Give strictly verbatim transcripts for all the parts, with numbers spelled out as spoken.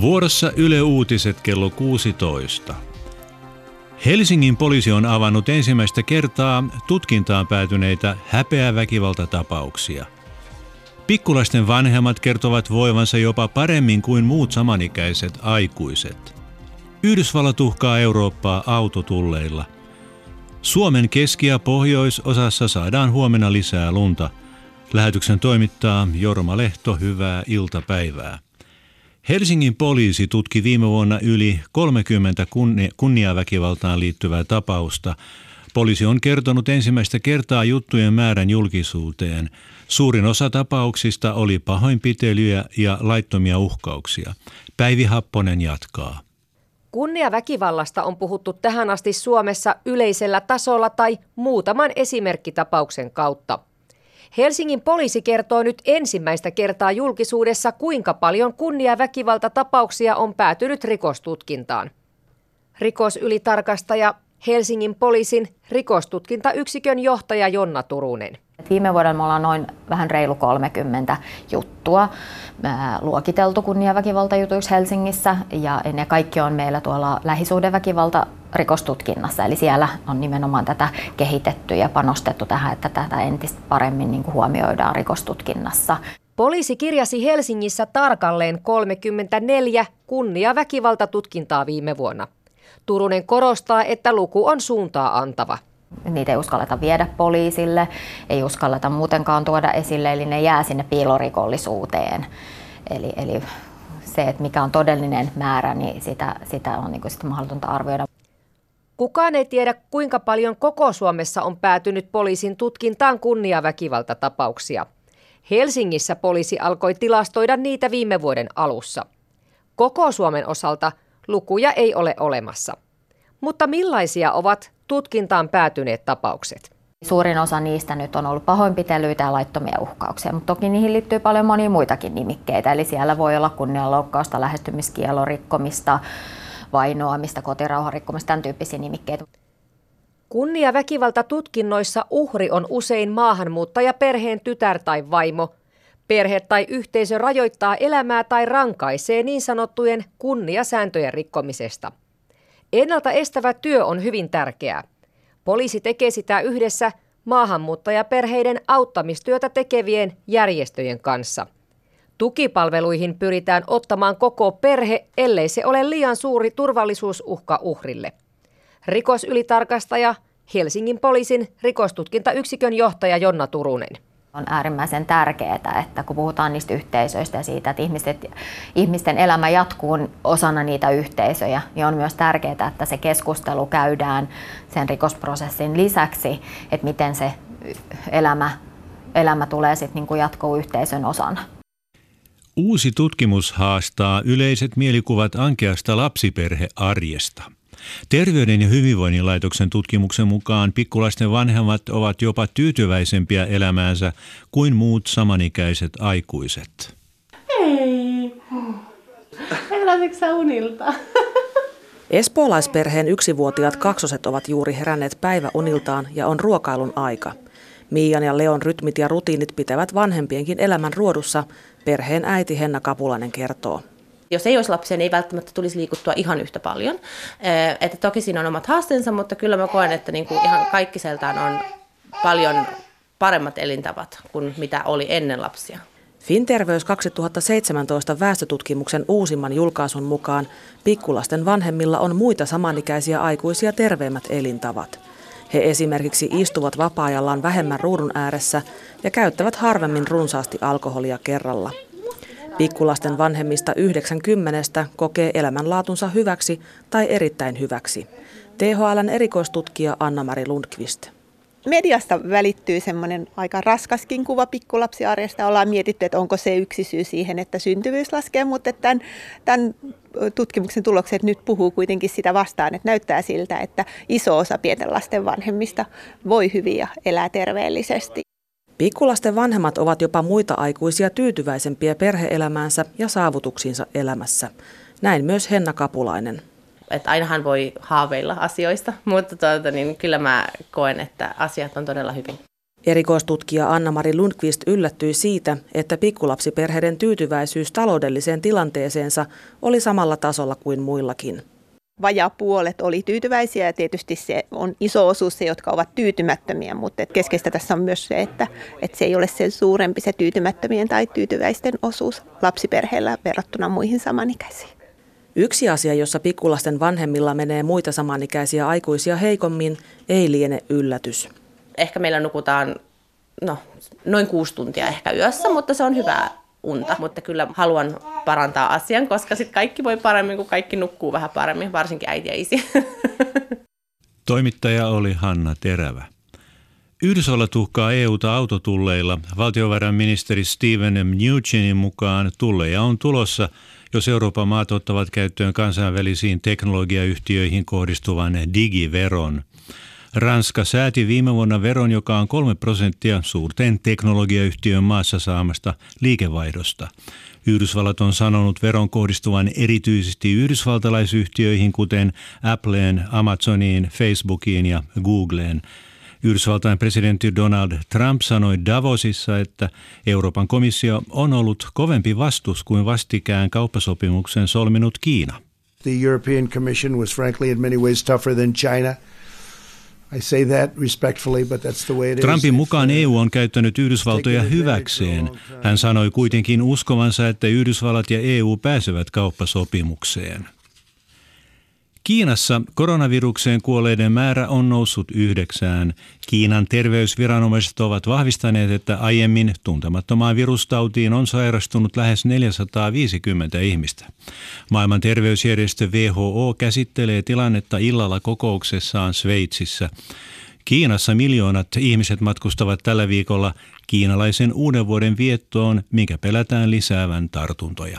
Vuorossa Yle Uutiset kello kuusitoista. Helsingin poliisi on avannut ensimmäistä kertaa tutkintaan päätyneitä häpeäväkivaltatapauksia. Pikkulaisten vanhemmat kertovat voivansa jopa paremmin kuin muut samanikäiset aikuiset. Yhdysvallat uhkaa Eurooppaa autotulleilla. Suomen keski- ja pohjoisosassa saadaan huomenna lisää lunta. Lähetyksen toimittaa Jorma Lehto, hyvää iltapäivää. Helsingin poliisi tutki viime vuonna yli kolmekymmentä kunnia- kunniaväkivaltaan liittyvää tapausta. Poliisi on kertonut ensimmäistä kertaa juttujen määrän julkisuuteen. Suurin osa tapauksista oli pahoinpitelyjä ja laittomia uhkauksia. Päivi Happonen jatkaa. Kunniaväkivallasta on puhuttu tähän asti Suomessa yleisellä tasolla tai muutaman esimerkkitapauksen kautta. Helsingin poliisi kertoo nyt ensimmäistä kertaa julkisuudessa, kuinka paljon kunniaväkivaltatapauksia on päätynyt rikostutkintaan. Rikosylitarkastaja Helsingin poliisin rikostutkintayksikön johtaja Jonna Turunen. Viime vuodella me ollaan noin vähän reilu kolmekymmentä juttua luokiteltu kunniaväkivaltajutuiksi Helsingissä, ja ne kaikki on meillä tuolla lähisuhdeväkivalta rikostutkinnassa, eli siellä on nimenomaan tätä kehitetty ja panostettu tähän, että tätä entistä paremmin niin kuin huomioidaan rikostutkinnassa. Poliisi kirjasi Helsingissä tarkalleen kolmekymmentäneljä kunniaväkivaltatutkintaa viime vuonna. Turunen korostaa, että luku on suuntaa antava. Niitä ei uskalleta viedä poliisille, ei uskalleta muutenkaan tuoda esille, eli ne jää sinne piilorikollisuuteen. Eli, eli se, että mikä on todellinen määrä, niin sitä, sitä on niin kuin sitten mahdotonta arvioida. Kukaan ei tiedä, kuinka paljon koko Suomessa on päätynyt poliisin tutkintaan kunniaväkivaltatapauksia. Helsingissä poliisi alkoi tilastoida niitä viime vuoden alussa. Koko Suomen osalta lukuja ei ole olemassa. Mutta millaisia ovat tutkintaan päätyneet tapaukset? Suurin osa niistä nyt on ollut pahoinpitelyitä ja laittomia uhkauksia, mutta toki niihin liittyy paljon monia muitakin nimikkeitä. Eli siellä voi olla kunnianloukkausta, lähestymiskiellon rikkomista, vainoamista, kotirauhan rikkomista, tämän tyyppisiä nimikkeitä. Kunniaväkivaltatutkinnoissa uhri on usein maahanmuuttajaperheen tytär tai vaimo. Perhe tai yhteisö rajoittaa elämää tai rankaisee niin sanottujen kunniasääntöjen rikkomisesta. Ennalta estävä työ on hyvin tärkeää. Poliisi tekee sitä yhdessä maahanmuuttajaperheiden auttamistyötä tekevien järjestöjen kanssa. Tukipalveluihin pyritään ottamaan koko perhe, ellei se ole liian suuri turvallisuusuhka uhrille. Rikosylitarkastaja Helsingin poliisin rikostutkintayksikön johtaja Jonna Turunen. On äärimmäisen tärkeää, että kun puhutaan niistä yhteisöistä ja siitä, että ihmiset, ihmisten elämä jatkuu osana niitä yhteisöjä, niin on myös tärkeää, että se keskustelu käydään sen rikosprosessin lisäksi, että miten se elämä, elämä tulee sitten niin kuin jatkuu yhteisön osana. Uusi tutkimus haastaa yleiset mielikuvat ankeasta lapsiperhearjesta. Terveyden ja hyvinvoinnin laitoksen tutkimuksen mukaan pikkulaisten vanhemmat ovat jopa tyytyväisempiä elämäänsä kuin muut samanikäiset aikuiset. Hei! Heräsitkö sä unilta? Espoolaisperheen yksivuotiaat kaksoset ovat juuri heränneet päiväuniltaan ja on ruokailun aika. Miian ja Leon rytmit ja rutiinit pitävät vanhempienkin elämän ruodussa, perheen äiti Henna Kapulainen kertoo. Jos ei olisi lapsia, niin ei välttämättä tulisi liikuttua ihan yhtä paljon. Että toki siinä on omat haasteensa, mutta kyllä mä koen, että niinku ihan kaikkiseltaan on paljon paremmat elintavat kuin mitä oli ennen lapsia. Finterveys kaksituhattaseitsemäntoista väestötutkimuksen uusimman julkaisun mukaan pikkulasten vanhemmilla on muita samanikäisiä aikuisia terveemmät elintavat. He esimerkiksi istuvat vapaa-ajallaan vähemmän ruudun ääressä ja käyttävät harvemmin runsaasti alkoholia kerralla. Pikkulasten vanhemmista yhdeksänkymmentä kokee elämänlaatunsa hyväksi tai erittäin hyväksi. T H L:n erikoistutkija Anna-Mari Lundqvist. Mediasta välittyy semmoinen aika raskaskin kuva pikkulapsiarjesta. Ollaan mietitty, että onko se yksi syy siihen, että syntyvyys laskee, mutta tämän, tämän tutkimuksen tulokset nyt puhuu kuitenkin sitä vastaan, että näyttää siltä, että iso osa pienten lasten vanhemmista voi hyvin ja elää terveellisesti. Pikkulasten vanhemmat ovat jopa muita aikuisia tyytyväisempiä perhe-elämäänsä ja saavutuksiinsa elämässä. Näin myös Henna Kapulainen. Että ainahan voi haaveilla asioista, mutta tuota, niin kyllä mä koen, että asiat on todella hyvin. Erikoistutkija Anna-Mari Lundqvist yllättyi siitä, että pikkulapsiperheiden tyytyväisyys taloudelliseen tilanteeseensa oli samalla tasolla kuin muillakin. Vajaa puolet oli tyytyväisiä ja tietysti se on iso osuus se, jotka ovat tyytymättömiä, mutta keskeistä tässä on myös se, että, että se ei ole sen suurempi se tyytymättömien tai tyytyväisten osuus lapsiperheillä verrattuna muihin samanikäisiin. Yksi asia, jossa pikkulasten vanhemmilla menee muita samanikäisiä aikuisia heikommin, ei liene yllätys. Ehkä meillä nukutaan no, noin kuusi tuntia ehkä yössä, mutta se on hyvää unta. Mutta kyllä haluan parantaa asian, koska sitten kaikki voi paremmin, kun kaikki nukkuu vähän paremmin, varsinkin äiti ja isi. Toimittaja oli Hanna Terävä. Yhdysvallat uhkaa E U:ta autotulleilla. Valtiovarainministeri Steven Mnuchin mukaan tulleja on tulossa, jos Euroopan maat ottavat käyttöön kansainvälisiin teknologiayhtiöihin kohdistuvan digiveron. Ranska sääti viime vuonna veron, joka on kolme prosenttia suurten teknologiayhtiön maassa saamasta liikevaihdosta. Yhdysvallat on sanonut veron kohdistuvan erityisesti yhdysvaltalaisyhtiöihin, kuten Appleen, Amazoniin, Facebookiin ja Googleen. Yhdysvaltain presidentti Donald Trump sanoi Davosissa, että Euroopan komissio on ollut kovempi vastus kuin vastikään kauppasopimuksen solminut Kiina. The European Commission was frankly in many ways tougher than China. I say that respectfully, but that's the way it is. Trumpin mukaan E U on käyttänyt Yhdysvaltoja hyväkseen. Hän sanoi kuitenkin uskovansa, että Yhdysvallat ja E U pääsevät kauppasopimukseen. Kiinassa koronavirukseen kuolleiden määrä on noussut yhdeksään. Kiinan terveysviranomaiset ovat vahvistaneet, että aiemmin tuntemattomaan virustautiin on sairastunut lähes neljäsataaviisikymmentä ihmistä. Maailman terveysjärjestö W H O käsittelee tilannetta illalla kokouksessaan Sveitsissä. Kiinassa miljoonat ihmiset matkustavat tällä viikolla kiinalaisen uuden vuoden viettoon, minkä pelätään lisäävän tartuntoja.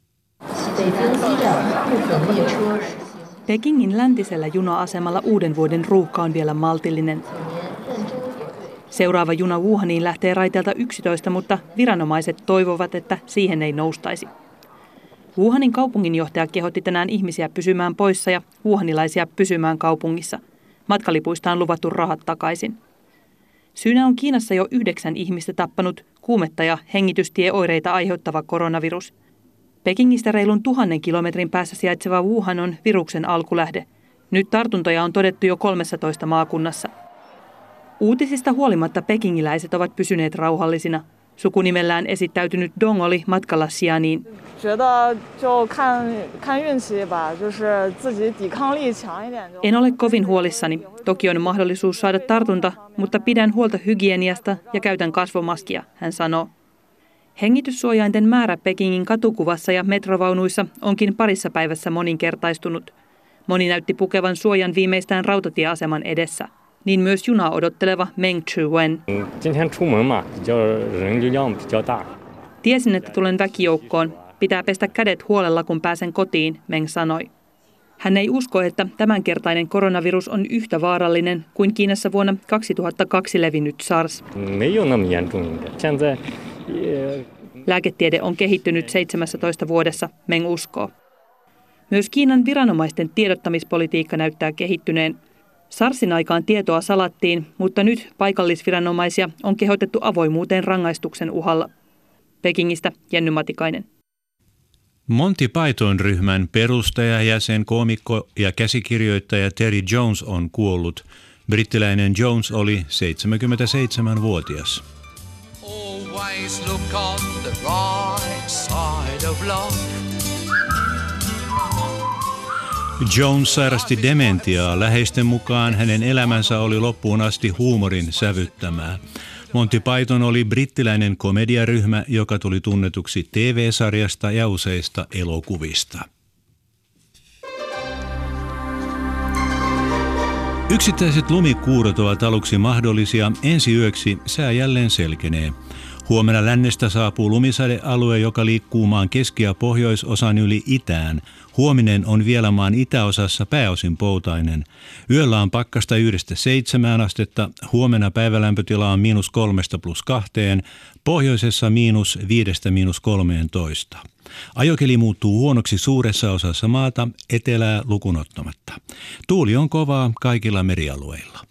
Pekingin läntisellä juna-asemalla uuden vuoden ruuhka on vielä maltillinen. Seuraava juna Wuhaniin lähtee raiteelta yksitoista, mutta viranomaiset toivovat, että siihen ei noustaisi. Wuhanin kaupunginjohtaja kehotti tänään ihmisiä pysymään poissa ja wuhanilaisia pysymään kaupungissa. Matkalipuista on luvattu rahat takaisin. Syynä on Kiinassa jo yhdeksän ihmistä tappanut kuumetta ja hengitystieoireita aiheuttava koronavirus. Pekingistä reilun tuhannen kilometrin päässä sijaitseva Wuhan on viruksen alkulähde. Nyt tartuntoja on todettu jo kolmessatoista maakunnassa. Uutisista huolimatta pekingiläiset ovat pysyneet rauhallisina. Sukunimellään esittäytynyt Dong oli matkalla Xianiin. En ole kovin huolissani. Toki on mahdollisuus saada tartunta, mutta pidän huolta hygieniasta ja käytän kasvomaskia, hän sanoo. Hengityssuojainten määrä Pekingin katukuvassa ja metrovaunuissa onkin parissa päivässä moninkertaistunut. Moni näytti pukevan suojan viimeistään rautatieaseman edessä. Niin myös junaa odotteleva Meng Chu-wen. Tiesin, että tulen väkijoukkoon. Pitää pestä kädet huolella, kun pääsen kotiin, Meng sanoi. Hän ei usko, että tämänkertainen koronavirus on yhtä vaarallinen kuin Kiinassa vuonna kaksituhattakaksi levinnyt SARS. Lääketiede on kehittynyt seitsemässätoista vuodessa, Meng uskoo. Myös Kiinan viranomaisten tiedottamispolitiikka näyttää kehittyneen. SARSin aikaan tietoa salattiin, mutta nyt paikallisviranomaisia on kehotettu avoimuuteen rangaistuksen uhalla. Pekingistä Jenny Matikainen. Monty Python-ryhmän perustaja, jäsen, koomikko ja käsikirjoittaja Terry Jones on kuollut. Brittiläinen Jones oli seitsemänkymmentäseitsemänvuotias. Always look on the right side of life. Jones sairasti dementiaa. Läheisten mukaan hänen elämänsä oli loppuun asti huumorin sävyttämää. Monty Python oli brittiläinen komediaryhmä, joka tuli tunnetuksi T V-sarjasta ja useista elokuvista. Yksittäiset lumikuurot ovat aluksi mahdollisia. Ensi yöksi sää jälleen selkenee. Huomenna lännestä saapuu lumisadealue, joka liikkuu maan keski- ja pohjoisosan yli itään. Huominen on vielä maan itäosassa pääosin poutainen. Yöllä on pakkasta yhdestä seitsemään astetta. Huomenna päivälämpötila on miinus kolmesta plus kahteen. Pohjoisessa miinus viidestä miinus kolmeentoista. Ajokeli muuttuu huonoksi suuressa osassa maata, etelää lukunottamatta. Tuuli on kovaa kaikilla merialueilla.